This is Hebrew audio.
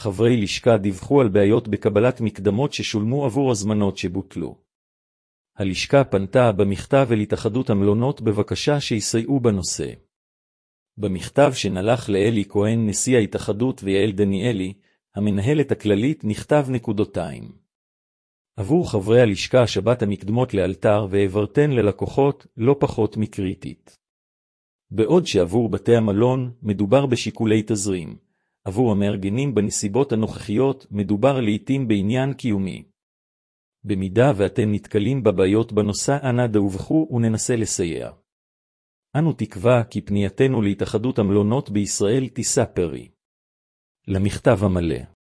חברי לשכה דיווחו על בעיות בקבלת מקדמות ששולמו עבור הזמנות שבוטלו. הלשכה פנתה במכתב אל התאחדות המלונות בבקשה שיסייעו בנושא. במכתב שנלח לאלי כהן נשיא ההתאחדות ויעל דניאלי, המנהלת הכללית, נכתב נקודותיים. עבור חברי הלשכה השבת המקדמות לאלתר והעברתן ללקוחות לא פחות מקריטית. בעוד שעבור בתי המלון מדובר בשיקולי תזרים, עבור המארגנים בנסיבות הנוכחיות מדובר לעתים בעניין קיומי. במידה ואתם נתקלים בבעיות בנושא, אנא דווחו וננסה לסייע. אנו תקווה כי פנייתנו להתאחדות המלונות בישראל תישא פרי. למכתב המלא.